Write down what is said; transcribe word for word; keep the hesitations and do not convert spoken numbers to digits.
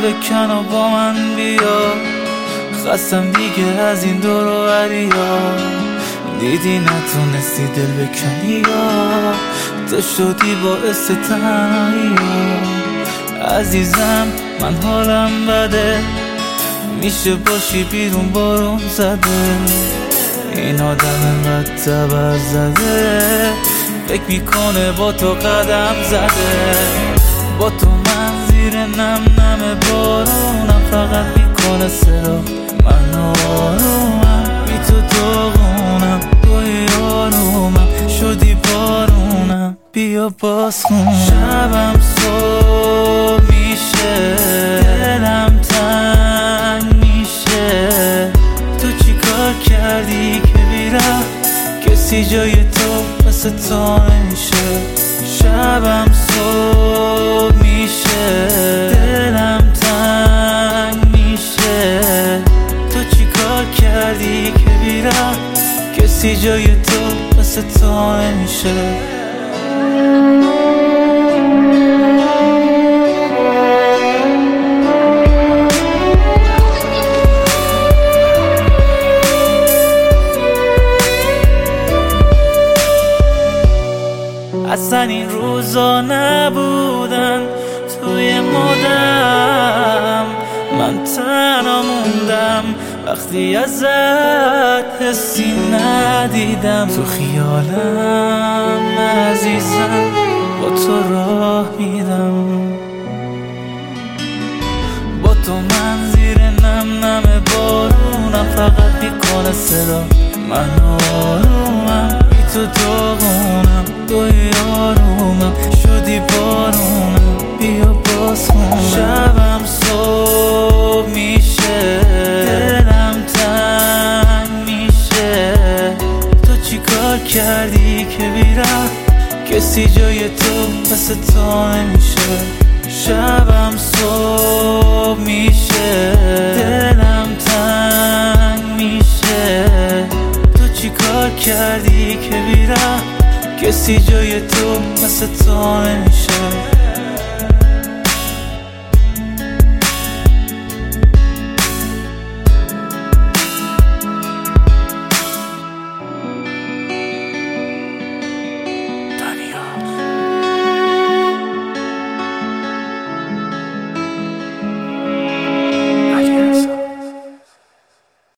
بکن و با من بیا، خستم دیگه از این دور و بریا. دیدی نتونستی دل بکنی یا تو شدی باعث تنهایی. عزیزم من حالم بده، میشه باشی بیرون بارون زده. این آدم انقدر تبر زده، فکر میکنه با تو قدم زده. با تو من زیر نم نم بارونم، فقط میکنه صدا من آرومم. بی تو داغونم، توی آرومم، شدی بارونم، بیا باز خونم. شبم صبح میشه، دلم تنگ میشه. تو چی کار کردی که بیرم کسی جای تو مثل تو نمیشه. شبم صبح میشه، دلم تنگ میشه. تو چی کار کردی که بیرم کسی جای تو مثل تو نمیشه. اصلا این روزا نبودن توی مادم، من تنها موندم وقتی ازت حسی ندیدم. تو خیالم عزیزم با تو راه میدم. با تو من زیر نم نم بارونم، فقط میکنه صدا من آرومم. بی تو داغونم، توی آرومم، شدی بارونم، بیا باز خونم. شبم صبح میشه، دلم تنگ میشه. تو چی کار کردی که بیرم کسی جای تو مثل تو نمیشه. شبم صبح میشه، دلم تنگ میشه. تو چی کار کردی که بیرم کسی جای تو مثل تو نمیشه.